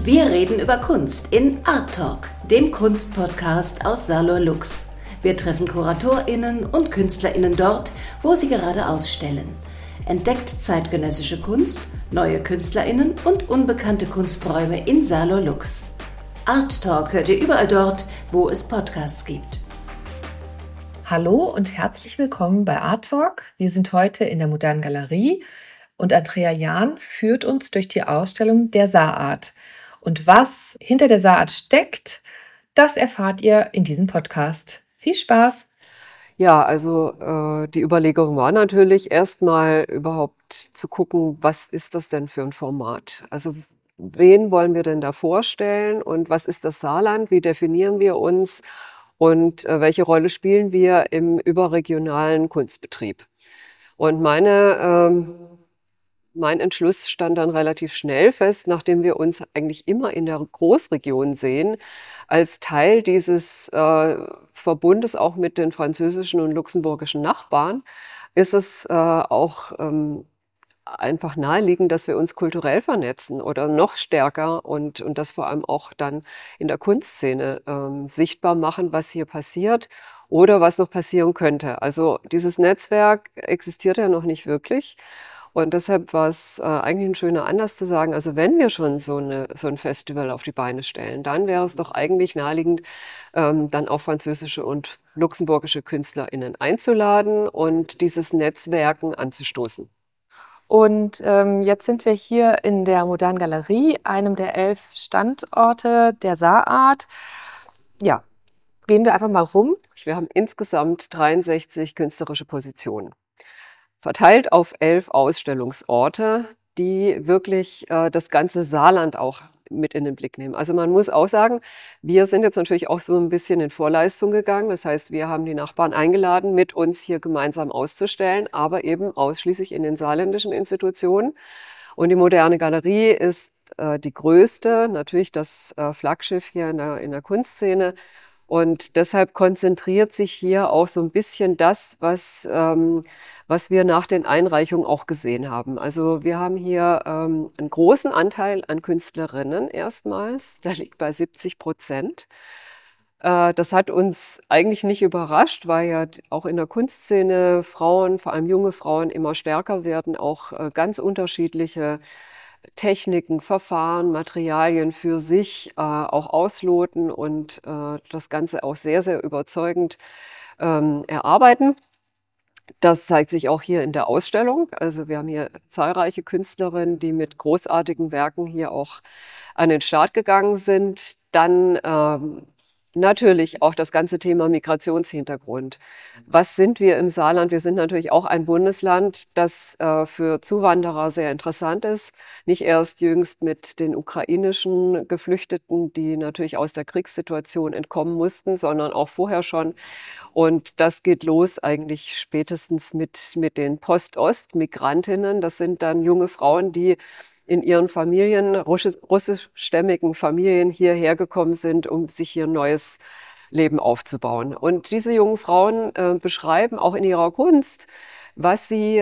Wir reden über Kunst in Art Talk, dem Kunstpodcast aus Salor-Lux. Wir treffen KuratorInnen und KünstlerInnen dort, wo sie gerade ausstellen. Entdeckt zeitgenössische Kunst, neue KünstlerInnen und unbekannte Kunsträume in Salor-Lux. Art Talk hört ihr überall dort, wo es Podcasts gibt. Hallo und herzlich willkommen bei Art Talk. Wir sind heute in der Modernen Galerie und Andrea Jahn führt uns durch die Ausstellung der Saarart. Und was hinter der Saarart steckt, das erfahrt ihr in diesem Podcast. Viel Spaß! Ja, also die Überlegung war natürlich erstmal überhaupt zu gucken, was ist das denn für ein Format? Also wen wollen wir denn da vorstellen und was ist das Saarland? Wie definieren wir uns und welche Rolle spielen wir im überregionalen Kunstbetrieb? Und mein Entschluss stand dann relativ schnell fest, nachdem wir uns eigentlich immer in der Großregion sehen, als Teil dieses Verbundes auch mit den französischen und luxemburgischen Nachbarn, ist es auch einfach naheliegend, dass wir uns kulturell vernetzen oder noch stärker und das vor allem auch dann in der Kunstszene sichtbar machen, was hier passiert oder was noch passieren könnte. Also dieses Netzwerk existiert ja noch nicht wirklich. Und deshalb war es eigentlich ein schöner Anlass zu sagen, also wenn wir schon so ein Festival auf die Beine stellen, dann wäre es doch eigentlich naheliegend, dann auch französische und luxemburgische KünstlerInnen einzuladen und dieses Netzwerken anzustoßen. Und jetzt sind wir hier in der Modernen Galerie, einem der 11 Standorte der Saarart. Ja, gehen wir einfach mal rum. Wir haben insgesamt 63 künstlerische Positionen, verteilt auf 11 Ausstellungsorte, die wirklich das ganze Saarland auch mit in den Blick nehmen. Also man muss auch sagen, wir sind jetzt natürlich auch so ein bisschen in Vorleistung gegangen. Das heißt, wir haben die Nachbarn eingeladen, mit uns hier gemeinsam auszustellen, aber eben ausschließlich in den saarländischen Institutionen. Und die Moderne Galerie ist die größte, natürlich das Flaggschiff hier in der Kunstszene. Und deshalb konzentriert sich hier auch so ein bisschen das, was wir nach den Einreichungen auch gesehen haben. Also wir haben hier einen großen Anteil an Künstlerinnen erstmals, der liegt bei 70%. Das hat uns eigentlich nicht überrascht, weil ja auch in der Kunstszene Frauen, vor allem junge Frauen, immer stärker werden, auch ganz unterschiedliche Techniken, Verfahren, Materialien für sich auch ausloten und das Ganze auch sehr, sehr überzeugend erarbeiten. Das zeigt sich auch hier in der Ausstellung. Also wir haben hier zahlreiche Künstlerinnen, die mit großartigen Werken hier auch an den Start gegangen sind. Dann natürlich auch das ganze Thema Migrationshintergrund. Was sind wir im Saarland? Wir sind natürlich auch ein Bundesland, das für Zuwanderer sehr interessant ist. Nicht erst jüngst mit den ukrainischen Geflüchteten, die natürlich aus der Kriegssituation entkommen mussten, sondern auch vorher schon. Und das geht los eigentlich spätestens mit den Post-Ost-Migrantinnen. Das sind dann junge Frauen, die in ihren Familien, russischstämmigen Familien hierher gekommen sind, um sich hier ein neues Leben aufzubauen. Und diese jungen Frauen beschreiben auch in ihrer Kunst, was sie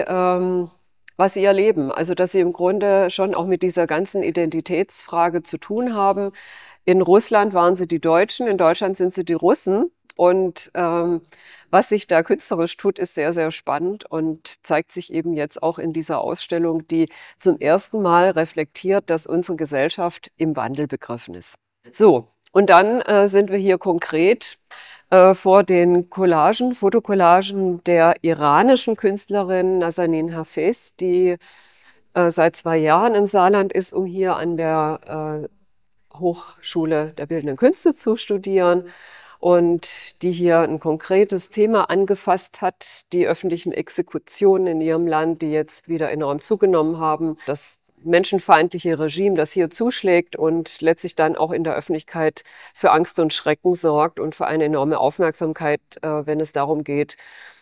erleben. Also, dass sie im Grunde schon auch mit dieser ganzen Identitätsfrage zu tun haben. In Russland waren sie die Deutschen, in Deutschland sind sie die Russen. Und was sich da künstlerisch tut, ist sehr, sehr spannend und zeigt sich eben jetzt auch in dieser Ausstellung, die zum ersten Mal reflektiert, dass unsere Gesellschaft im Wandel begriffen ist. So, und dann sind wir hier konkret vor den Collagen, Fotocollagen der iranischen Künstlerin Nazanin Hafez, die seit 2 Jahren im Saarland ist, um hier an der Hochschule der Bildenden Künste zu studieren und die hier ein konkretes Thema angefasst hat, die öffentlichen Exekutionen in ihrem Land, die jetzt wieder enorm zugenommen haben, das menschenfeindliche Regime, das hier zuschlägt und letztlich dann auch in der Öffentlichkeit für Angst und Schrecken sorgt und für eine enorme Aufmerksamkeit, wenn es darum geht,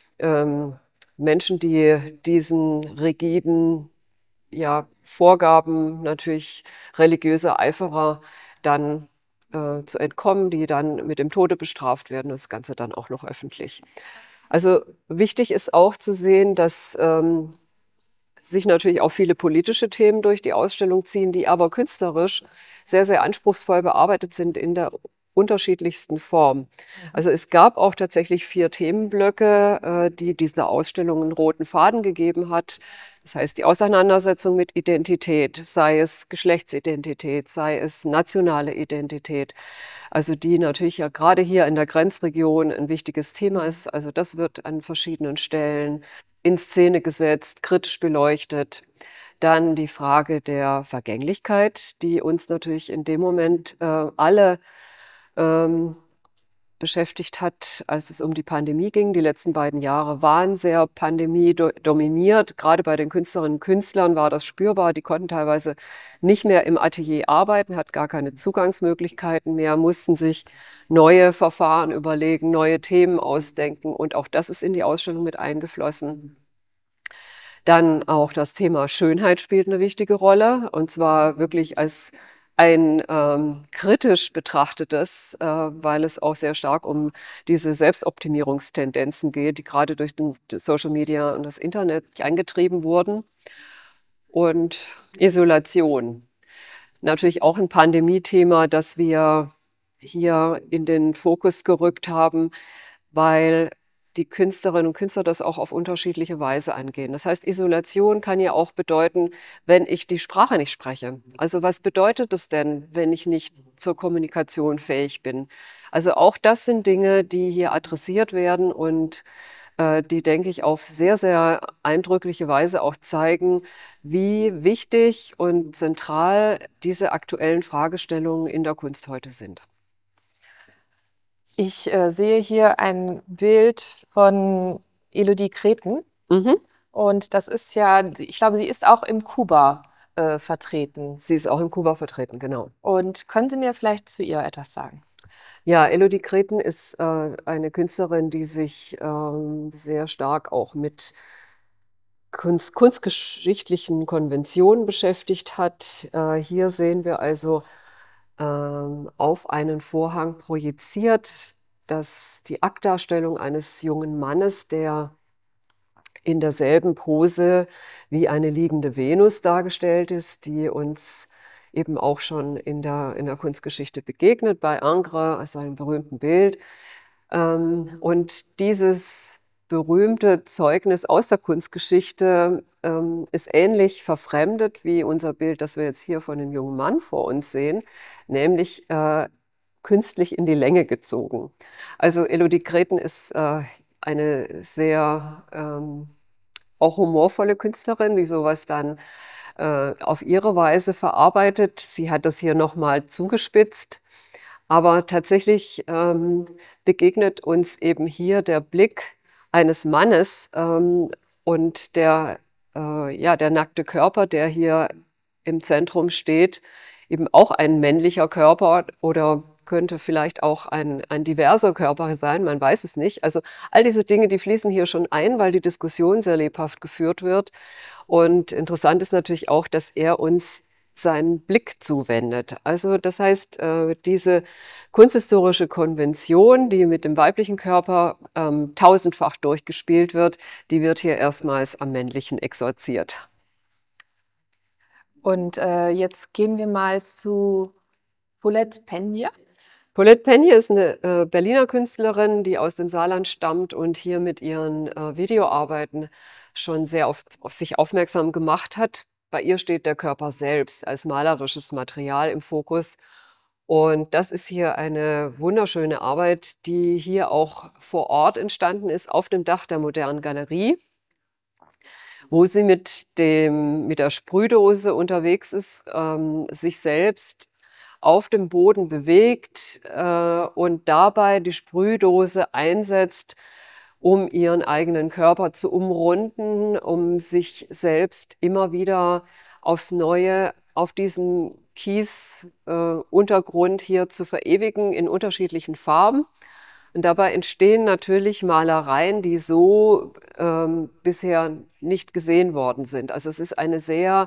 Menschen, die diesen rigiden Vorgaben natürlich religiöser Eiferer dann zu entkommen, die dann mit dem Tode bestraft werden, das Ganze dann auch noch öffentlich. Also wichtig ist auch zu sehen, dass sich natürlich auch viele politische Themen durch die Ausstellung ziehen, die aber künstlerisch sehr, sehr anspruchsvoll bearbeitet sind in der unterschiedlichsten Form. Also es gab auch tatsächlich 4 Themenblöcke, die dieser Ausstellung einen roten Faden gegeben hat. Das heißt, die Auseinandersetzung mit Identität, sei es Geschlechtsidentität, sei es nationale Identität, also die natürlich ja gerade hier in der Grenzregion ein wichtiges Thema ist. Also das wird an verschiedenen Stellen in Szene gesetzt, kritisch beleuchtet. Dann die Frage der Vergänglichkeit, die uns natürlich in dem Moment alle ähm, beschäftigt hat, als es um die Pandemie ging. Die letzten beiden Jahre waren sehr pandemie-dominiert. Gerade bei den Künstlerinnen und Künstlern war das spürbar. Die konnten teilweise nicht mehr im Atelier arbeiten, hatten gar keine Zugangsmöglichkeiten mehr, mussten sich neue Verfahren überlegen, neue Themen ausdenken. Und auch das ist in die Ausstellung mit eingeflossen. Dann auch das Thema Schönheit spielt eine wichtige Rolle, und zwar wirklich als ein kritisch betrachtetes, weil es auch sehr stark um diese Selbstoptimierungstendenzen geht, die gerade durch den Social Media und das Internet angetrieben wurden. Und Isolation. Natürlich auch ein Pandemie-Thema, das wir hier in den Fokus gerückt haben, weil die Künstlerinnen und Künstler das auch auf unterschiedliche Weise angehen. Das heißt, Isolation kann ja auch bedeuten, wenn ich die Sprache nicht spreche. Also was bedeutet es denn, wenn ich nicht zur Kommunikation fähig bin? Also auch das sind Dinge, die hier adressiert werden und die, denke ich, auf sehr, sehr eindrückliche Weise auch zeigen, wie wichtig und zentral diese aktuellen Fragestellungen in der Kunst heute sind. Ich sehe hier ein Bild von Elodie Kreten. Mhm. Und das ist ja, ich glaube, sie ist auch im Kuba vertreten. Sie ist auch in Kuba vertreten, genau. Und können Sie mir vielleicht zu ihr etwas sagen? Ja, Elodie Kreten ist eine Künstlerin, die sich sehr stark auch mit kunstgeschichtlichen Konventionen beschäftigt hat. Hier sehen wir also auf einen Vorhang projiziert, die Aktdarstellung eines jungen Mannes, der in derselben Pose wie eine liegende Venus dargestellt ist, die uns eben auch schon in der Kunstgeschichte begegnet, bei Ingres, also einem berühmten Bild. Und dieses berühmte Zeugnis aus der Kunstgeschichte ist ähnlich verfremdet wie unser Bild, das wir jetzt hier von dem jungen Mann vor uns sehen, nämlich künstlich in die Länge gezogen. Also Elodie Kreten ist eine sehr auch humorvolle Künstlerin, die sowas dann auf ihre Weise verarbeitet. Sie hat das hier nochmal zugespitzt. Aber tatsächlich begegnet uns eben hier der Blick eines Mannes und ja, der nackte Körper, der hier im Zentrum steht, eben auch ein männlicher Körper oder könnte vielleicht auch ein diverser Körper sein, man weiß es nicht. Also all diese Dinge, die fließen hier schon ein, weil die Diskussion sehr lebhaft geführt wird. Und interessant ist natürlich auch, dass er uns seinen Blick zuwendet. Also das heißt, diese kunsthistorische Konvention, die mit dem weiblichen Körper tausendfach durchgespielt wird, die wird hier erstmals am männlichen exorziert. Und jetzt gehen wir mal zu Paulette Penje. Paulette Penje ist eine Berliner Künstlerin, die aus dem Saarland stammt und hier mit ihren Videoarbeiten schon sehr auf sich aufmerksam gemacht hat. Bei ihr steht der Körper selbst als malerisches Material im Fokus. Und das ist hier eine wunderschöne Arbeit, die hier auch vor Ort entstanden ist, auf dem Dach der Modernen Galerie, wo sie mit der Sprühdose unterwegs ist, sich selbst auf dem Boden bewegt und dabei die Sprühdose einsetzt, um ihren eigenen Körper zu umrunden, um sich selbst immer wieder aufs Neue auf diesem Kiesuntergrund hier zu verewigen in unterschiedlichen Farben. Und dabei entstehen natürlich Malereien, die so bisher nicht gesehen worden sind. Also es ist eine sehr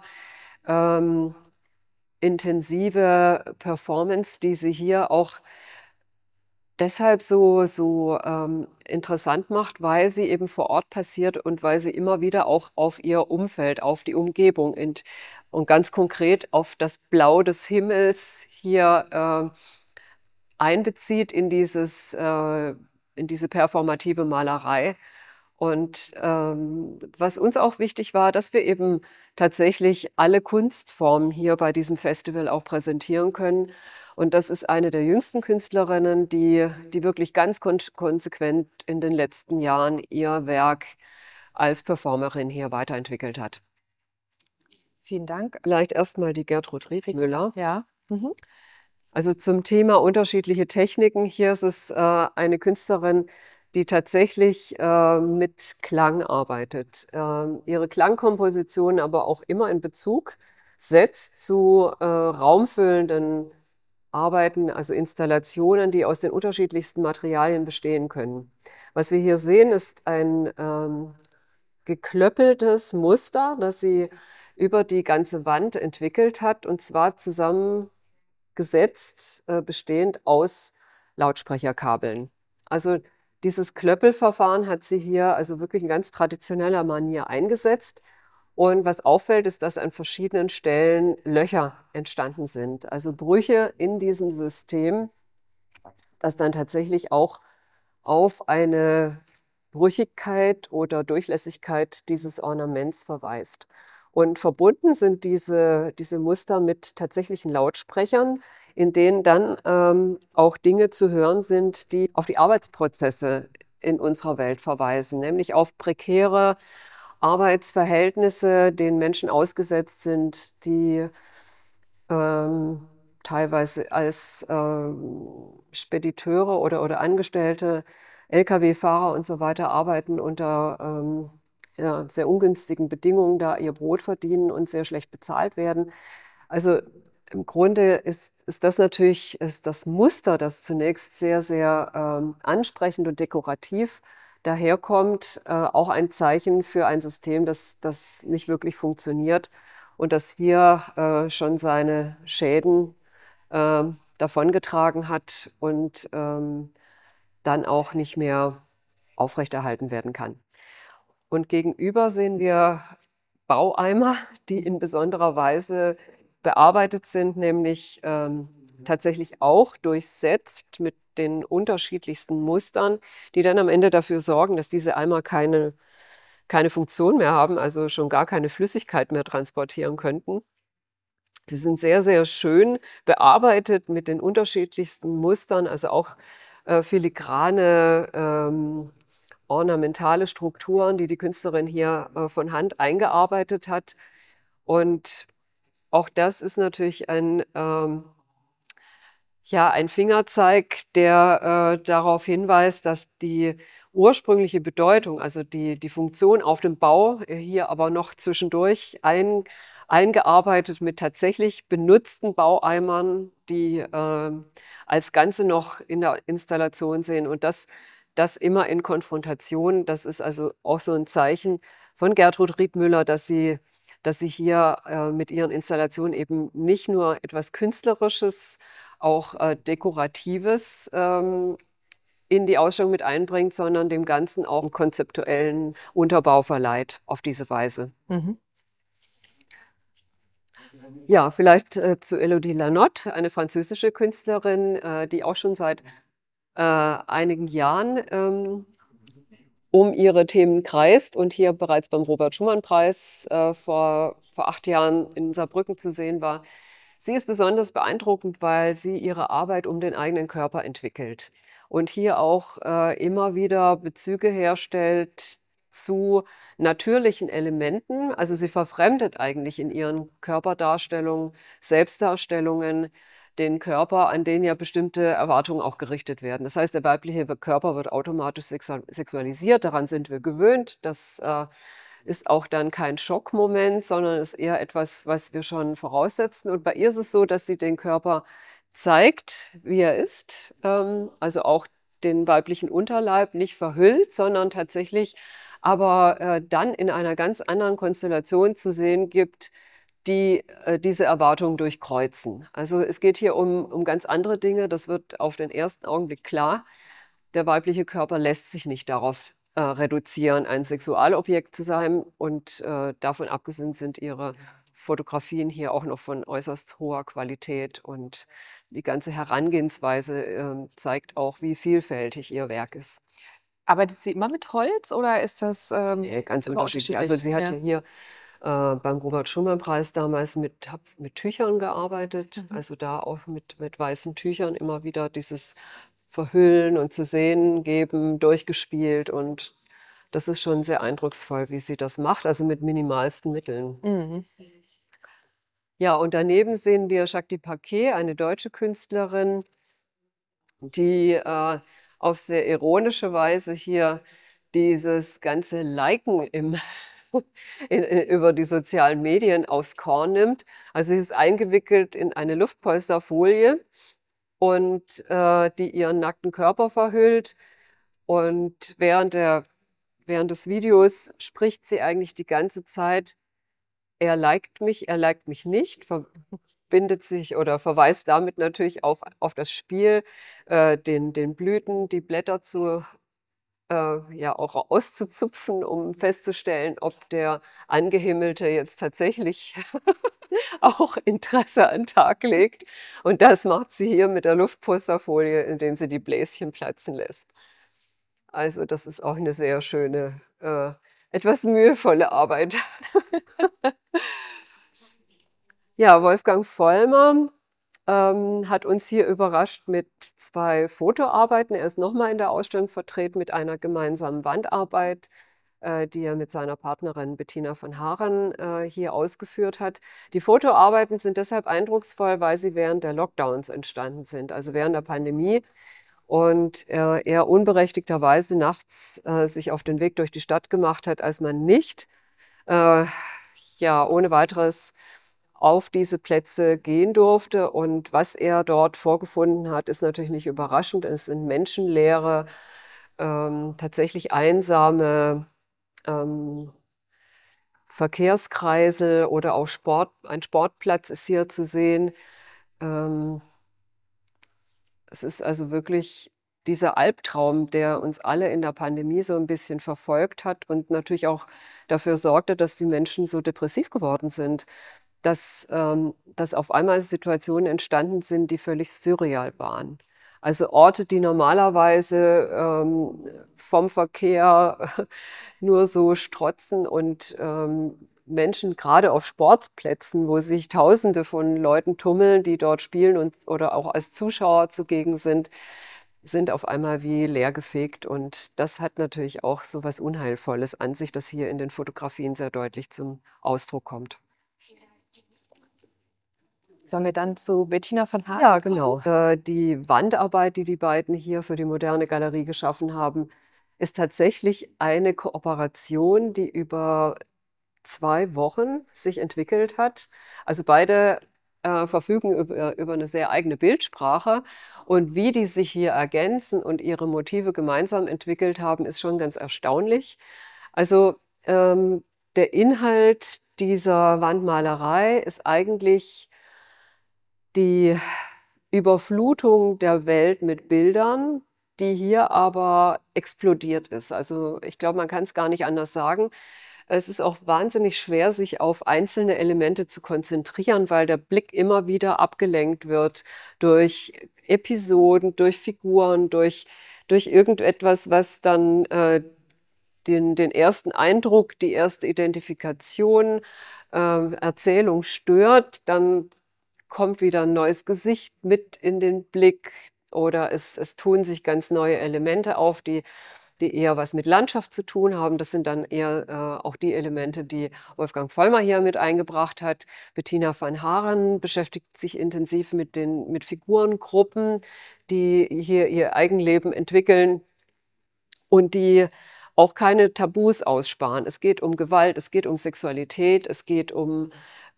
intensive Performance, die sie hier auch deshalb so interessant macht, weil sie eben vor Ort passiert und weil sie immer wieder auch auf ihr Umfeld, auf die Umgebung und ganz konkret auf das Blau des Himmels hier einbezieht in diese performative Malerei. Und was uns auch wichtig war, dass wir eben tatsächlich alle Kunstformen hier bei diesem Festival auch präsentieren können. Und das ist eine der jüngsten Künstlerinnen, die wirklich ganz konsequent in den letzten Jahren ihr Werk als Performerin hier weiterentwickelt hat. Vielen Dank. Vielleicht erstmal die Gertrud Riedmüller. Ja. Mhm. Also zum Thema unterschiedliche Techniken. Hier ist es eine Künstlerin, die tatsächlich mit Klang arbeitet. Ihre Klangkomposition aber auch immer in Bezug setzt zu raumfüllenden Arbeiten, also Installationen, die aus den unterschiedlichsten Materialien bestehen können. Was wir hier sehen, ist ein geklöppeltes Muster, das sie über die ganze Wand entwickelt hat, und zwar zusammengesetzt, bestehend aus Lautsprecherkabeln. Also dieses Klöppelverfahren hat sie hier also wirklich in ganz traditioneller Manier eingesetzt. Und was auffällt, ist, dass an verschiedenen Stellen Löcher entstanden sind, also Brüche in diesem System, das dann tatsächlich auch auf eine Brüchigkeit oder Durchlässigkeit dieses Ornaments verweist. Und verbunden sind diese Muster mit tatsächlichen Lautsprechern, in denen dann auch Dinge zu hören sind, die auf die Arbeitsprozesse in unserer Welt verweisen, nämlich auf prekäre Arbeitsverhältnisse, denen Menschen ausgesetzt sind, die teilweise als Spediteure oder Angestellte, Lkw-Fahrer und so weiter arbeiten unter ja, sehr ungünstigen Bedingungen, da ihr Brot verdienen und sehr schlecht bezahlt werden. Also im Grunde ist das natürlich ist das Muster, das zunächst sehr ansprechend und dekorativ daherkommt, auch ein Zeichen für ein System, das nicht wirklich funktioniert und das hier schon seine Schäden davongetragen hat und dann auch nicht mehr aufrechterhalten werden kann. Und gegenüber sehen wir Baueimer, die in besonderer Weise bearbeitet sind, nämlich tatsächlich auch durchsetzt mit den unterschiedlichsten Mustern, die dann am Ende dafür sorgen, dass diese Eimer keine Funktion mehr haben, also schon gar keine Flüssigkeit mehr transportieren könnten. Die sind sehr schön bearbeitet mit den unterschiedlichsten Mustern, also auch filigrane ornamentale Strukturen, die die Künstlerin hier von Hand eingearbeitet hat. Und auch das ist natürlich ja, ein Fingerzeig, der darauf hinweist, dass die ursprüngliche Bedeutung, also die Funktion auf dem Bau, hier aber noch zwischendurch eingearbeitet mit tatsächlich benutzten Baueimern, die als Ganze noch in der Installation sehen. Und das immer in Konfrontation. Das ist also auch so ein Zeichen von Gertrud Riedmüller, dass sie hier mit ihren Installationen eben nicht nur etwas Künstlerisches, auch Dekoratives in die Ausstellung mit einbringt, sondern dem Ganzen auch einen konzeptuellen Unterbau verleiht auf diese Weise. Mhm. Ja, vielleicht zu Elodie Lanotte, eine französische Künstlerin, die auch schon seit einigen Jahren um ihre Themen kreist und hier bereits beim Robert-Schumann-Preis vor 8 Jahren in Saarbrücken zu sehen war. Sie ist besonders beeindruckend, weil sie ihre Arbeit um den eigenen Körper entwickelt und hier auch immer wieder Bezüge herstellt zu natürlichen Elementen. Also sie verfremdet eigentlich in ihren Körperdarstellungen, Selbstdarstellungen den Körper, an den ja bestimmte Erwartungen auch gerichtet werden. Das heißt, der weibliche Körper wird automatisch sexualisiert, daran sind wir gewöhnt. Das ist auch dann kein Schockmoment, sondern ist eher etwas, was wir schon voraussetzen. Und bei ihr ist es so, dass sie den Körper zeigt, wie er ist, also auch den weiblichen Unterleib nicht verhüllt, sondern tatsächlich aber dann in einer ganz anderen Konstellation zu sehen gibt, die diese Erwartungen durchkreuzen. Also es geht hier um ganz andere Dinge. Das wird auf den ersten Augenblick klar. Der weibliche Körper lässt sich nicht darauf reduzieren, ein Sexualobjekt zu sein. Und davon abgesehen sind ihre Fotografien hier auch noch von äußerst hoher Qualität. Und die ganze Herangehensweise zeigt auch, wie vielfältig ihr Werk ist. Arbeitet sie immer mit Holz oder ist das Nee, ganz immer unterschiedlich. Also sie hat ja hier beim Robert-Schumann-Preis damals mit Tüchern gearbeitet, also da auch mit weißen Tüchern immer wieder dieses Verhüllen und zu sehen geben, durchgespielt, und das ist schon sehr eindrucksvoll, wie sie das macht, also mit minimalsten Mitteln. Mhm. Ja, und daneben sehen wir Shakti Paquet, eine deutsche Künstlerin, die auf sehr ironische Weise hier dieses ganze Liken über die sozialen Medien aufs Korn nimmt. Also sie ist eingewickelt in eine Luftpolsterfolie und die ihren nackten Körper verhüllt. Und während des Videos spricht sie eigentlich die ganze Zeit: er liked mich nicht, verbindet sich oder verweist damit natürlich auf das Spiel, den Blüten, die Blätter ja auch auszuzupfen, um festzustellen, ob der Angehimmelte jetzt tatsächlich auch Interesse an den Tag legt. Und das macht sie hier mit der Luftposterfolie, indem sie die Bläschen platzen lässt. Also das ist auch eine sehr schöne, etwas mühevolle Arbeit. Ja, Wolfgang Vollmer hat uns hier überrascht mit 2 Fotoarbeiten. Er ist nochmal in der Ausstellung vertreten mit einer gemeinsamen Wandarbeit, die er mit seiner Partnerin Bettina von Haren hier ausgeführt hat. Die Fotoarbeiten sind deshalb eindrucksvoll, weil sie während der Lockdowns entstanden sind, also während der Pandemie. Und er unberechtigterweise nachts sich auf den Weg durch die Stadt gemacht hat, als man nicht ja, ohne weiteres auf diese Plätze gehen durfte. Und was er dort vorgefunden hat, ist natürlich nicht überraschend. Es sind menschenleere, tatsächlich einsame Verkehrskreisel oder auch ein Sportplatz ist hier zu sehen. Es ist also wirklich dieser Albtraum, der uns alle in der Pandemie so ein bisschen verfolgt hat und natürlich auch dafür sorgte, dass die Menschen so depressiv geworden sind, dass auf einmal Situationen entstanden sind, die völlig surreal waren. Also Orte, die normalerweise vom Verkehr nur so strotzen und Menschen gerade auf Sportplätzen, wo sich Tausende von Leuten tummeln, die dort spielen oder auch als Zuschauer zugegen sind auf einmal wie leergefegt. Und das hat natürlich auch so was Unheilvolles an sich, das hier in den Fotografien sehr deutlich zum Ausdruck kommt. Sollen wir dann zu Bettina von Haren? Ja, genau. Die Wandarbeit, die die beiden hier für die Moderne Galerie geschaffen haben, ist tatsächlich eine Kooperation, die über 2 Wochen sich entwickelt hat. Also beide verfügen über eine sehr eigene Bildsprache. Und wie die sich hier ergänzen und ihre Motive gemeinsam entwickelt haben, ist schon ganz erstaunlich. Also der Inhalt dieser Wandmalerei ist eigentlich die Überflutung der Welt mit Bildern, die hier aber explodiert ist. Also ich glaube, man kann es gar nicht anders sagen. Es ist auch wahnsinnig schwer, sich auf einzelne Elemente zu konzentrieren, weil der Blick immer wieder abgelenkt wird durch Episoden, durch Figuren, durch irgendetwas, was dann den ersten Eindruck, die erste Identifikation, Erzählung stört. Dann kommt wieder ein neues Gesicht mit in den Blick oder es tun sich ganz neue Elemente auf, die eher was mit Landschaft zu tun haben. Das sind dann eher auch die Elemente, die Wolfgang Vollmer hier mit eingebracht hat. Bettina van Haren beschäftigt sich intensiv mit Figurengruppen, die hier ihr Eigenleben entwickeln und die auch keine Tabus aussparen. Es geht um Gewalt, es geht um Sexualität, es geht um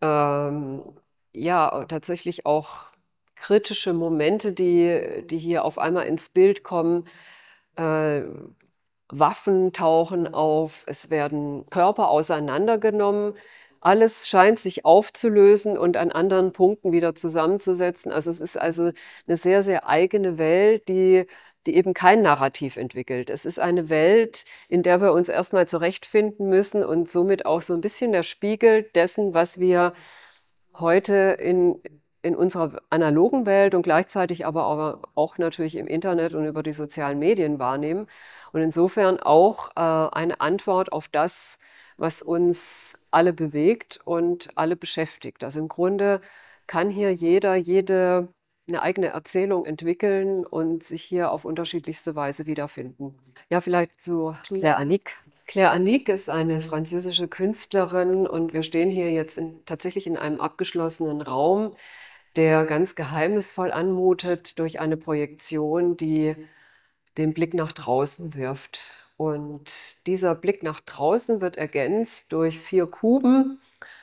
ja, tatsächlich auch kritische Momente, die hier auf einmal ins Bild kommen. Äh, Waffen tauchen auf, es werden Körper auseinandergenommen, alles scheint sich aufzulösen und an anderen Punkten wieder zusammenzusetzen. Also es ist also eine sehr, sehr eigene Welt, die eben kein Narrativ entwickelt. Es ist eine Welt, in der wir uns erstmal zurechtfinden müssen und somit auch so ein bisschen der Spiegel dessen, was wir heute in unserer analogen Welt und gleichzeitig aber auch natürlich im Internet und über die sozialen Medien wahrnehmen. Und insofern auch eine Antwort auf das, was uns alle bewegt und alle beschäftigt. Also im Grunde kann hier jede eine eigene Erzählung entwickeln und sich hier auf unterschiedlichste Weise wiederfinden. Ja, vielleicht zu Claire Annick. Claire Annick ist eine französische Künstlerin und wir stehen hier jetzt tatsächlich in einem abgeschlossenen Raum, der ganz geheimnisvoll anmutet durch eine Projektion, die den Blick nach draußen wirft. Und dieser Blick nach draußen wird ergänzt durch 4 Kuben,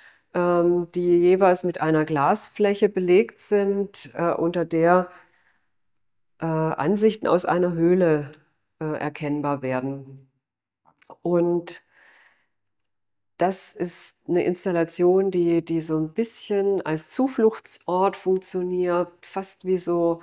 die jeweils mit einer Glasfläche belegt sind, unter der Ansichten aus einer Höhle erkennbar werden. Und das ist eine Installation, die so ein bisschen als Zufluchtsort funktioniert, fast wie so,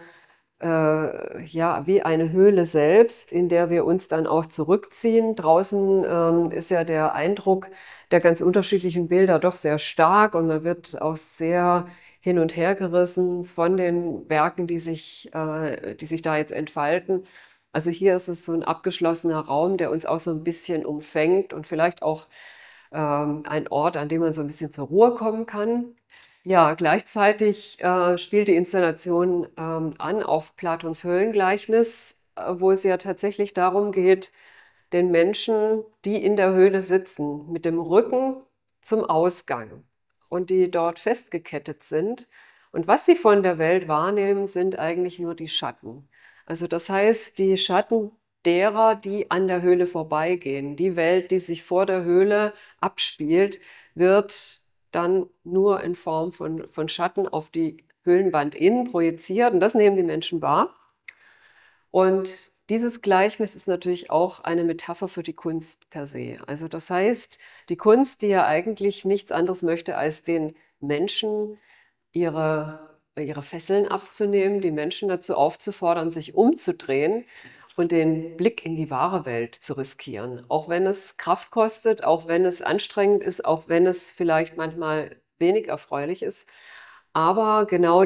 ja, wie eine Höhle selbst, in der wir uns dann auch zurückziehen. Draußen ist ja der Eindruck der ganz unterschiedlichen Bilder doch sehr stark und man wird auch sehr hin und her gerissen von den Werken, die sich da jetzt entfalten. Also hier ist es so ein abgeschlossener Raum, der uns auch so ein bisschen umfängt und vielleicht auch ein Ort, an dem man so ein bisschen zur Ruhe kommen kann. Ja, gleichzeitig spielt die Installation an auf Platons Höhlengleichnis, wo es ja tatsächlich darum geht, den Menschen, die in der Höhle sitzen, mit dem Rücken zum Ausgang und die dort festgekettet sind. Und was sie von der Welt wahrnehmen, sind eigentlich nur die Schatten. Also das heißt, die Schatten derer, die an der Höhle vorbeigehen. Die Welt, die sich vor der Höhle abspielt, wird dann nur in Form von Schatten auf die Höhlenwand innen projiziert und das nehmen die Menschen wahr. Und dieses Gleichnis ist natürlich auch eine Metapher für die Kunst per se. Also das heißt, die Kunst, die ja eigentlich nichts anderes möchte, als den Menschen ihre Fesseln abzunehmen, die Menschen dazu aufzufordern, sich umzudrehen und den Blick in die wahre Welt zu riskieren. Auch wenn es Kraft kostet, auch wenn es anstrengend ist, auch wenn es vielleicht manchmal wenig erfreulich ist. Aber genau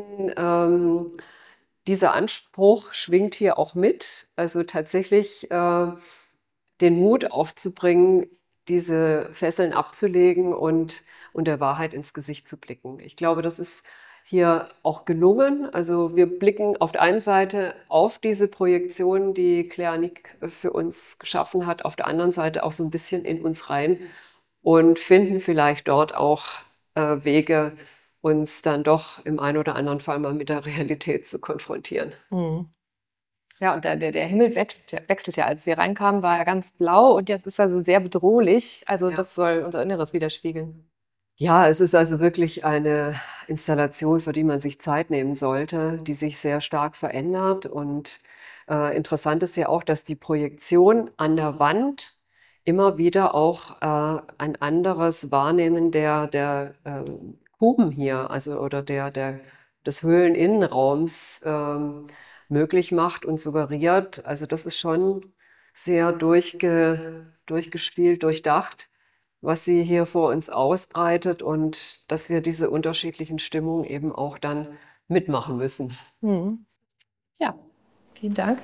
dieser Anspruch schwingt hier auch mit. Also tatsächlich den Mut aufzubringen, diese Fesseln abzulegen und der Wahrheit ins Gesicht zu blicken. Ich glaube, das ist hier auch gelungen. Also wir blicken auf der einen Seite auf diese Projektion, die Claire Annick für uns geschaffen hat, auf der anderen Seite auch so ein bisschen in uns rein und finden vielleicht dort auch Wege, uns dann doch im einen oder anderen Fall mal mit der Realität zu konfrontieren. Mhm. Ja, und der Himmel wechselt ja. Als wir reinkamen, war er ganz blau und jetzt ist er so sehr bedrohlich. Also Ja. das soll unser Inneres widerspiegeln. Ja, es ist also wirklich eine Installation, für die man sich Zeit nehmen sollte, die sich sehr stark verändert. Und interessant ist ja auch, dass die Projektion an der Wand immer wieder auch ein anderes Wahrnehmen der Kuben hier, also oder des Höhleninnenraums möglich macht und suggeriert. Also das ist schon sehr durchgespielt, durchdacht, was sie hier vor uns ausbreitet und dass wir diese unterschiedlichen Stimmungen eben auch dann mitmachen müssen. Mhm. Ja, vielen Dank.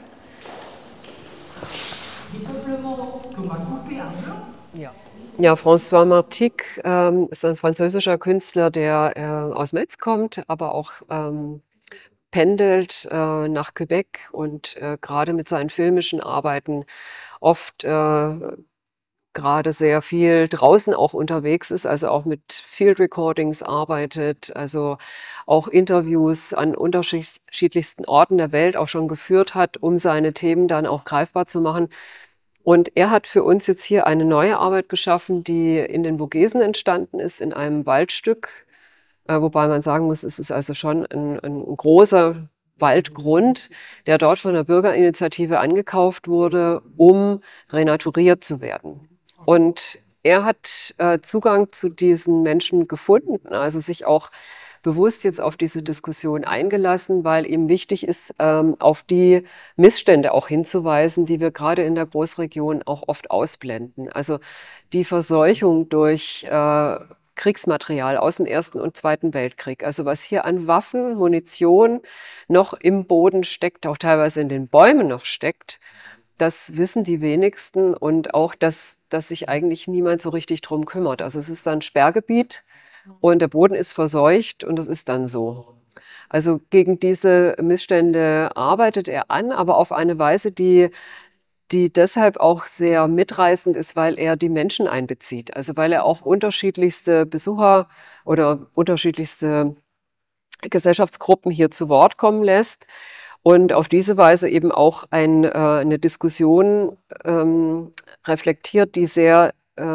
Ja, François Martic ist ein französischer Künstler, der aus Metz kommt, aber auch pendelt nach Quebec und gerade mit seinen filmischen Arbeiten oft gerade sehr viel draußen auch unterwegs ist, also auch mit Field Recordings arbeitet, also auch Interviews an unterschiedlichsten Orten der Welt auch schon geführt hat, um seine Themen dann auch greifbar zu machen. Und er hat für uns jetzt hier eine neue Arbeit geschaffen, die in den Vogesen entstanden ist, in einem Waldstück, wobei man sagen muss, es ist also schon ein großer Waldgrund, der dort von der Bürgerinitiative angekauft wurde, um renaturiert zu werden. Und er hat Zugang zu diesen Menschen gefunden, also sich auch bewusst jetzt auf diese Diskussion eingelassen, weil ihm wichtig ist, auf die Missstände auch hinzuweisen, die wir gerade in der Großregion auch oft ausblenden. Also die Verseuchung durch Kriegsmaterial aus dem Ersten und Zweiten Weltkrieg. Also was hier an Waffen, Munition noch im Boden steckt, auch teilweise in den Bäumen noch steckt, das wissen die wenigsten und auch, dass sich eigentlich niemand so richtig drum kümmert. Also es ist dann Sperrgebiet und der Boden ist verseucht und das ist dann so. Also gegen diese Missstände arbeitet er an, aber auf eine Weise, die deshalb auch sehr mitreißend ist, weil er die Menschen einbezieht. Also weil er auch unterschiedlichste Besucher oder unterschiedlichste Gesellschaftsgruppen hier zu Wort kommen lässt und auf diese Weise eben auch eine Diskussion reflektiert, die sehr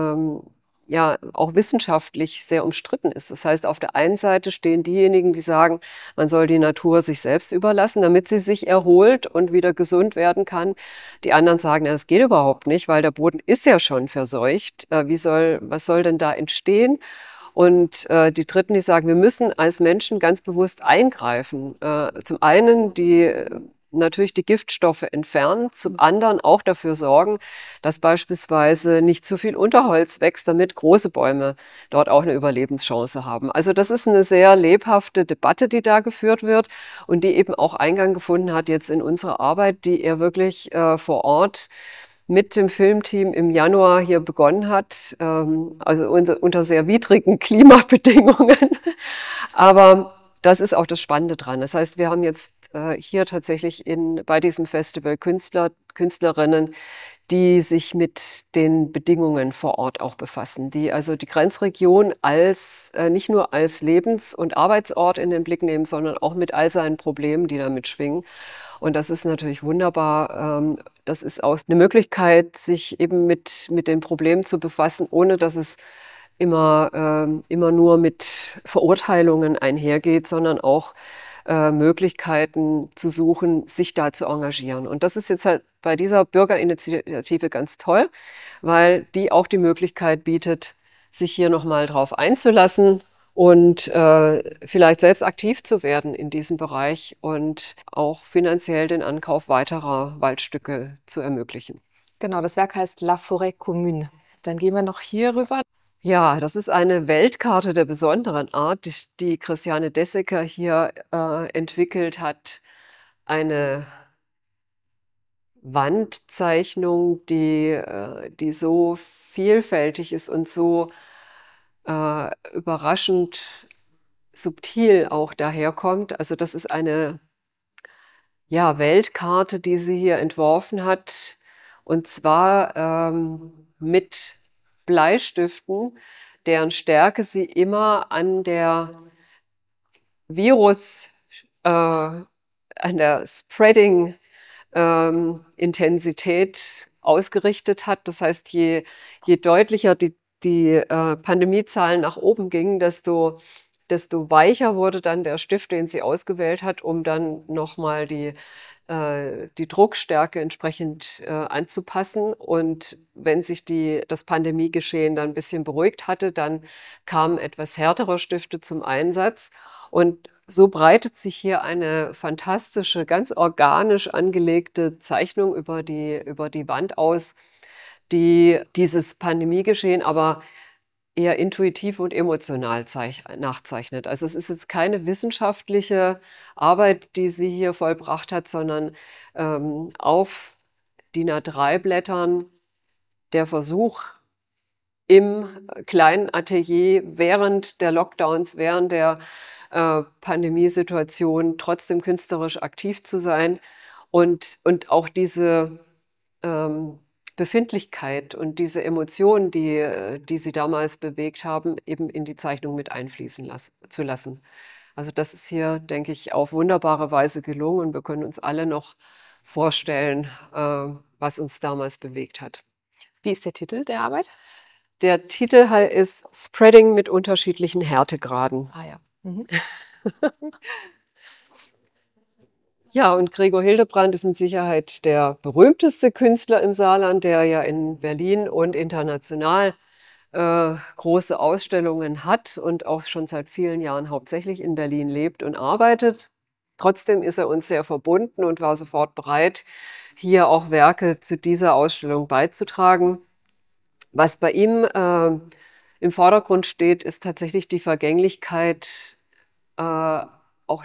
ja auch wissenschaftlich sehr umstritten ist. Das heißt, auf der einen Seite stehen diejenigen, die sagen, man soll die Natur sich selbst überlassen, damit sie sich erholt und wieder gesund werden kann. Die anderen sagen, ja, das geht überhaupt nicht, weil der Boden ist ja schon verseucht. Was soll denn da entstehen? Und die Dritten, die sagen, wir müssen als Menschen ganz bewusst eingreifen. Zum einen natürlich die Giftstoffe entfernen, zum anderen auch dafür sorgen, dass beispielsweise nicht zu viel Unterholz wächst, damit große Bäume dort auch eine Überlebenschance haben. Also das ist eine sehr lebhafte Debatte, die da geführt wird und die eben auch Eingang gefunden hat jetzt in unsere Arbeit, die er wirklich vor Ort mit dem Filmteam im Januar hier begonnen hat, also unter sehr widrigen Klimabedingungen. Aber das ist auch das Spannende dran. Das heißt, wir haben jetzt hier tatsächlich bei diesem Festival Künstlerinnen, die sich mit den Bedingungen vor Ort auch befassen, die also die Grenzregion nicht nur als Lebens- und Arbeitsort in den Blick nehmen, sondern auch mit all seinen Problemen, die damit schwingen. Und das ist natürlich wunderbar. Das ist auch eine Möglichkeit, sich eben mit den Problemen zu befassen, ohne dass es immer nur mit Verurteilungen einhergeht, sondern auch Möglichkeiten zu suchen, sich da zu engagieren. Und das ist jetzt halt bei dieser Bürgerinitiative ganz toll, weil die auch die Möglichkeit bietet, sich hier nochmal drauf einzulassen und vielleicht selbst aktiv zu werden in diesem Bereich und auch finanziell den Ankauf weiterer Waldstücke zu ermöglichen. Genau, das Werk heißt La Forêt Commune. Dann gehen wir noch hier rüber. Ja, das ist eine Weltkarte der besonderen Art, die Christiane Dessecker hier entwickelt hat. Eine Wandzeichnung, die so vielfältig ist und so überraschend subtil auch daherkommt. Also das ist eine ja, Weltkarte, die sie hier entworfen hat, und zwar mit Bleistiften, deren Stärke sie immer an der Virus, an der Spreading-Intensität ausgerichtet hat. Das heißt, je deutlicher die Pandemiezahlen nach oben gingen, desto weicher wurde dann der Stift, den sie ausgewählt hat, um dann nochmal die Druckstärke entsprechend anzupassen. Und wenn sich das Pandemiegeschehen dann ein bisschen beruhigt hatte, dann kamen etwas härtere Stifte zum Einsatz. Und so breitet sich hier eine fantastische, ganz organisch angelegte Zeichnung über die Wand aus, die dieses Pandemiegeschehen aber eher intuitiv und emotional nachzeichnet. Also es ist jetzt keine wissenschaftliche Arbeit, die sie hier vollbracht hat, sondern auf DIN A3-Blättern der Versuch, im kleinen Atelier während der Lockdowns, während der Pandemiesituation trotzdem künstlerisch aktiv zu sein und auch diese Befindlichkeit und diese Emotionen, die sie damals bewegt haben, eben in die Zeichnung mit einfließen zu lassen. Also das ist hier, denke ich, auf wunderbare Weise gelungen und wir können uns alle noch vorstellen, was uns damals bewegt hat. Wie ist der Titel der Arbeit? Der Titel ist Spreading mit unterschiedlichen Härtegraden. Ah ja. Mhm. Ja, und Gregor Hildebrandt ist mit Sicherheit der berühmteste Künstler im Saarland, der ja in Berlin und international große Ausstellungen hat und auch schon seit vielen Jahren hauptsächlich in Berlin lebt und arbeitet. Trotzdem ist er uns sehr verbunden und war sofort bereit, hier auch Werke zu dieser Ausstellung beizutragen. Was bei ihm im Vordergrund steht, ist tatsächlich die Vergänglichkeit auch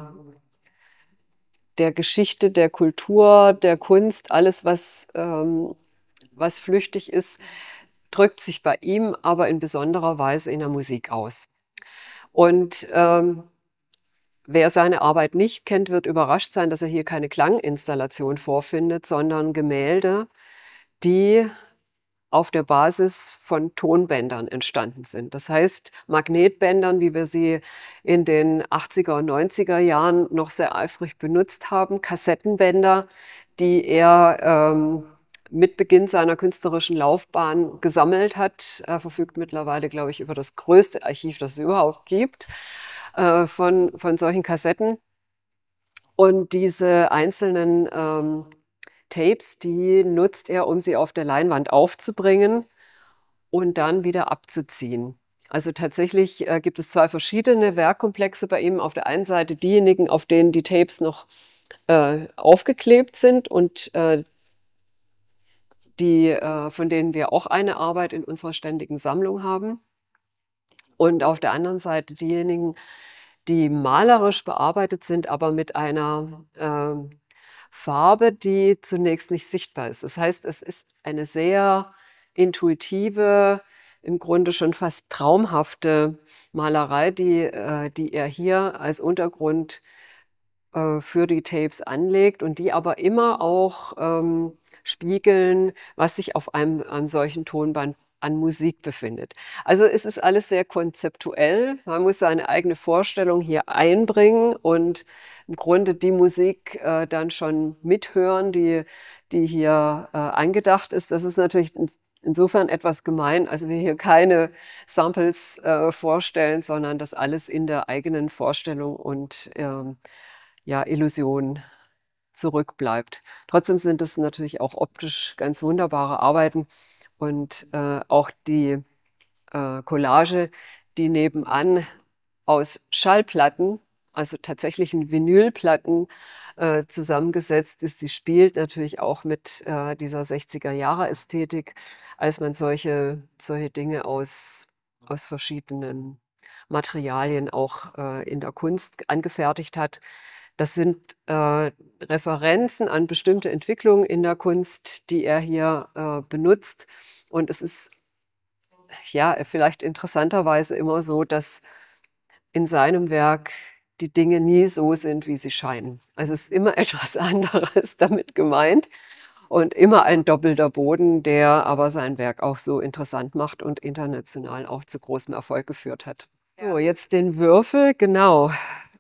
der Geschichte, der Kultur, der Kunst, alles, was flüchtig ist, drückt sich bei ihm aber in besonderer Weise in der Musik aus. Und wer seine Arbeit nicht kennt, wird überrascht sein, dass er hier keine Klanginstallation vorfindet, sondern Gemälde, die auf der Basis von Tonbändern entstanden sind. Das heißt, Magnetbändern, wie wir sie in den 80er und 90er Jahren noch sehr eifrig benutzt haben, Kassettenbänder, die er mit Beginn seiner künstlerischen Laufbahn gesammelt hat. Er verfügt mittlerweile, glaube ich, über das größte Archiv, das es überhaupt gibt, von solchen Kassetten. Und diese einzelnen Tapes, die nutzt er, um sie auf der Leinwand aufzubringen und dann wieder abzuziehen. Also tatsächlich gibt es zwei verschiedene Werkkomplexe bei ihm. Auf der einen Seite diejenigen, auf denen die Tapes noch aufgeklebt sind und von denen wir auch eine Arbeit in unserer ständigen Sammlung haben. Und auf der anderen Seite diejenigen, die malerisch bearbeitet sind, aber mit einer Farbe, die zunächst nicht sichtbar ist. Das heißt, es ist eine sehr intuitive, im Grunde schon fast traumhafte Malerei, die er hier als Untergrund für die Tapes anlegt und die aber immer auch spiegeln, was sich auf einem solchen Tonband an Musik befindet. Also es ist alles sehr konzeptuell. Man muss seine eigene Vorstellung hier einbringen und im Grunde die Musik dann schon mithören, die hier angedacht ist. Das ist natürlich insofern etwas gemein, also wir hier keine Samples vorstellen, sondern das alles in der eigenen Vorstellung und ja, Illusion zurückbleibt. Trotzdem sind es natürlich auch optisch ganz wunderbare Arbeiten und auch die Collage, die nebenan aus Schallplatten, also tatsächlichen Vinylplatten zusammengesetzt ist. Die spielt natürlich auch mit dieser 60er-Jahre-Ästhetik, als man solche Dinge aus verschiedenen Materialien auch in der Kunst angefertigt hat. Das sind Referenzen an bestimmte Entwicklungen in der Kunst, die er hier benutzt. Und es ist ja vielleicht interessanterweise immer so, dass in seinem Werk die Dinge nie so sind, wie sie scheinen. Also es ist immer etwas anderes damit gemeint und immer ein doppelter Boden, der aber sein Werk auch so interessant macht und international auch zu großem Erfolg geführt hat. So, jetzt den Würfel, genau.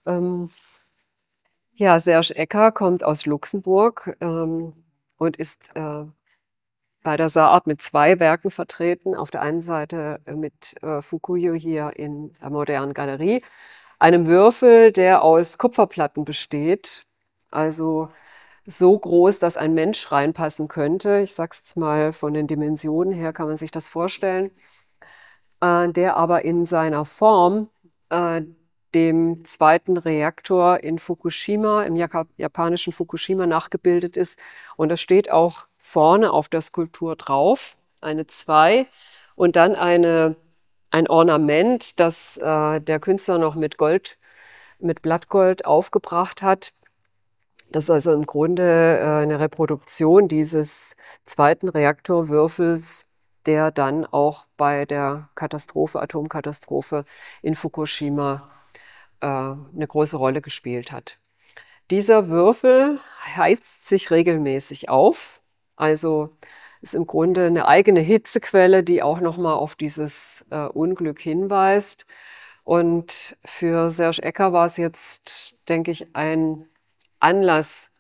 Ja, Serge Ecker kommt aus Luxemburg und ist bei der Saarart mit zwei Werken vertreten. Auf der einen Seite mit Fukuyo hier in der Modernen Galerie, einem Würfel, der aus Kupferplatten besteht, also so groß, dass ein Mensch reinpassen könnte. Ich sage es jetzt mal, von den Dimensionen her kann man sich das vorstellen, der aber in seiner Form dem zweiten Reaktor in Fukushima, im japanischen Fukushima nachgebildet ist. Und das steht auch vorne auf der Skulptur drauf, eine 2 und dann ein Ornament, das der Künstler noch mit Blattgold aufgebracht hat. Das ist also im Grunde eine Reproduktion dieses zweiten Reaktorwürfels, der dann auch bei der Atomkatastrophe in Fukushima eine große Rolle gespielt hat. Dieser Würfel heizt sich regelmäßig auf, also ist im Grunde eine eigene Hitzequelle, die auch nochmal auf dieses Unglück hinweist. Und für Serge Ecker war es jetzt, denke ich, ein Anlass,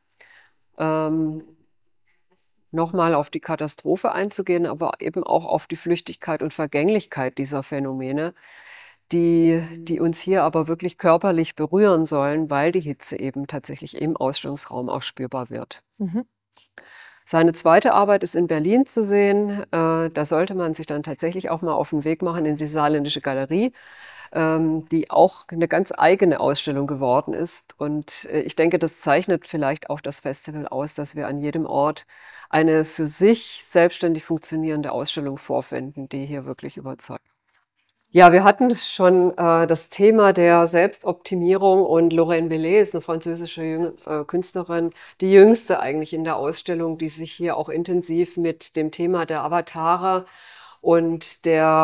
nochmal auf die Katastrophe einzugehen, aber eben auch auf die Flüchtigkeit und Vergänglichkeit dieser Phänomene, die uns hier aber wirklich körperlich berühren sollen, weil die Hitze eben tatsächlich im Ausstellungsraum auch spürbar wird. Mhm. Seine zweite Arbeit ist in Berlin zu sehen. Da sollte man sich dann tatsächlich auch mal auf den Weg machen in die Saarländische Galerie, die auch eine ganz eigene Ausstellung geworden ist. Und ich denke, das zeichnet vielleicht auch das Festival aus, dass wir an jedem Ort eine für sich selbstständig funktionierende Ausstellung vorfinden, die hier wirklich überzeugt. Ja, wir hatten schon das Thema der Selbstoptimierung, und Lorraine Bellet ist eine französische Künstlerin, die jüngste eigentlich in der Ausstellung, die sich hier auch intensiv mit dem Thema der Avatare und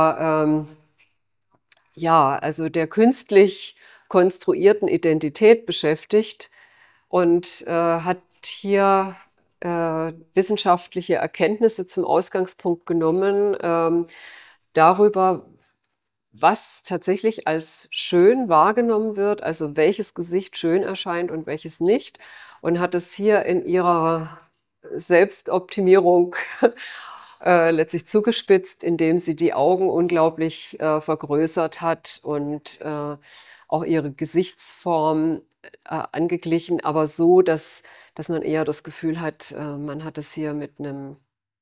also der künstlich konstruierten Identität beschäftigt und hat hier wissenschaftliche Erkenntnisse zum Ausgangspunkt genommen, darüber, was tatsächlich als schön wahrgenommen wird, also welches Gesicht schön erscheint und welches nicht, und hat es hier in ihrer Selbstoptimierung letztlich zugespitzt, indem sie die Augen unglaublich vergrößert hat und auch ihre Gesichtsform angeglichen, aber so, dass man eher das Gefühl hat, man hat es hier mit einem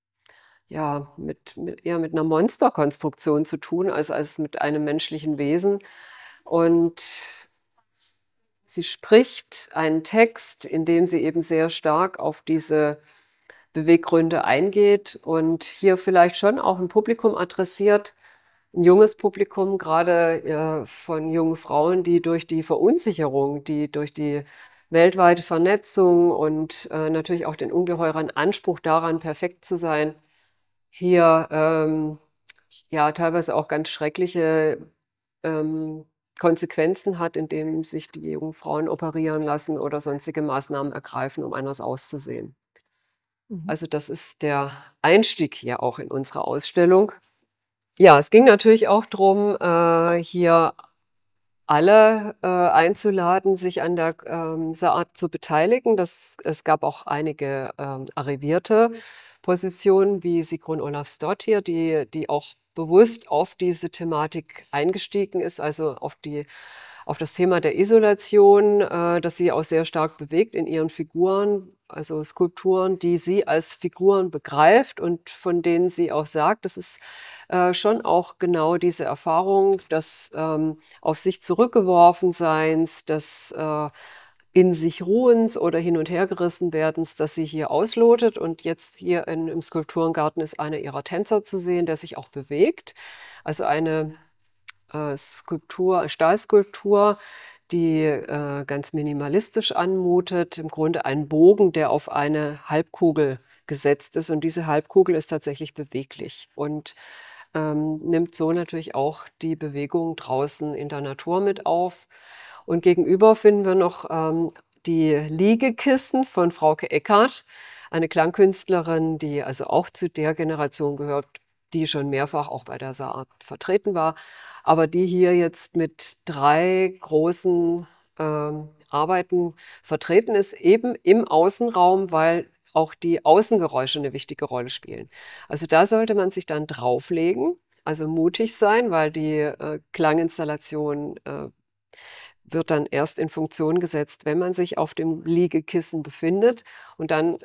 eher mit einer Monsterkonstruktion zu tun, als mit einem menschlichen Wesen. Und sie spricht einen Text, in dem sie eben sehr stark auf diese Beweggründe eingeht und hier vielleicht schon auch ein Publikum adressiert, ein junges Publikum, gerade von jungen Frauen, die durch die Verunsicherung, die durch die weltweite Vernetzung und natürlich auch den ungeheuren Anspruch daran, perfekt zu sein, hier teilweise auch ganz schreckliche Konsequenzen hat, indem sich die jungen Frauen operieren lassen oder sonstige Maßnahmen ergreifen, um anders auszusehen. Also das ist der Einstieg hier auch in unsere Ausstellung. Ja, es ging natürlich auch darum, hier alle einzuladen, sich an der Saat zu beteiligen. Es gab auch einige arrivierte Positionen, wie Sigrun Ólafsdóttir, die auch bewusst auf diese Thematik eingestiegen ist, also auf das Thema der Isolation, das sie auch sehr stark bewegt in ihren Figuren, also Skulpturen, die sie als Figuren begreift und von denen sie auch sagt, das ist schon auch genau diese Erfahrung des auf sich zurückgeworfen Seins, des in sich Ruhens oder hin und her gerissen werdens, das sie hier auslotet. Und jetzt hier im Skulpturengarten ist einer ihrer Tänzer zu sehen, der sich auch bewegt. Also eine Stahlskulptur, die ganz minimalistisch anmutet. Im Grunde ein Bogen, der auf eine Halbkugel gesetzt ist. Und diese Halbkugel ist tatsächlich beweglich und nimmt so natürlich auch die Bewegung draußen in der Natur mit auf. Und gegenüber finden wir noch die Liegekissen von Frauke Eckart, eine Klangkünstlerin, die also auch zu der Generation gehört, die schon mehrfach auch bei der Saat vertreten war, aber die hier jetzt mit 3 großen Arbeiten vertreten ist, eben im Außenraum, weil auch die Außengeräusche eine wichtige Rolle spielen. Also da sollte man sich dann drauflegen, also mutig sein, weil die Klanginstallation wird dann erst in Funktion gesetzt, wenn man sich auf dem Liegekissen befindet. Und dann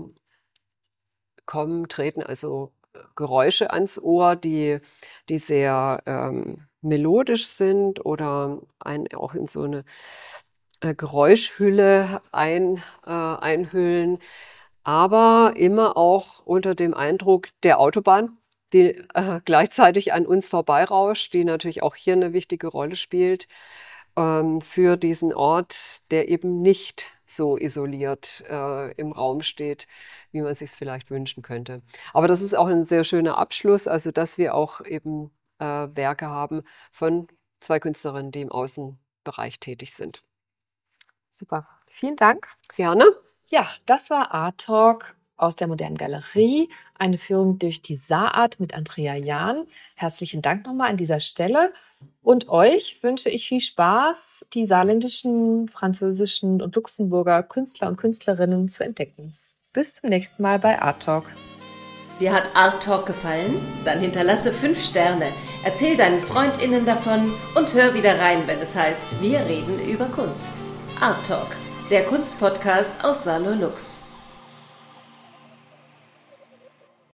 treten also Geräusche ans Ohr, die sehr melodisch sind oder einen auch in so eine Geräuschhülle einhüllen, aber immer auch unter dem Eindruck der Autobahn, die gleichzeitig an uns vorbeirauscht, die natürlich auch hier eine wichtige Rolle spielt für diesen Ort, der eben nicht so isoliert im Raum steht, wie man sich es vielleicht wünschen könnte. Aber das ist auch ein sehr schöner Abschluss, also dass wir auch eben Werke haben von 2 Künstlerinnen, die im Außenbereich tätig sind. Super, vielen Dank. Gerne. Ja, das war Art Talk aus der Modernen Galerie, eine Führung durch die Saat mit Andrea Jahn. Herzlichen Dank nochmal an dieser Stelle. Und euch wünsche ich viel Spaß, die saarländischen, französischen und Luxemburger Künstler und Künstlerinnen zu entdecken. Bis zum nächsten Mal bei Art Talk. Dir hat Art Talk gefallen? Dann hinterlasse 5 Sterne, erzähl deinen FreundInnen davon und hör wieder rein, wenn es heißt, wir reden über Kunst. Art Talk, der Kunstpodcast aus Saarlohlux.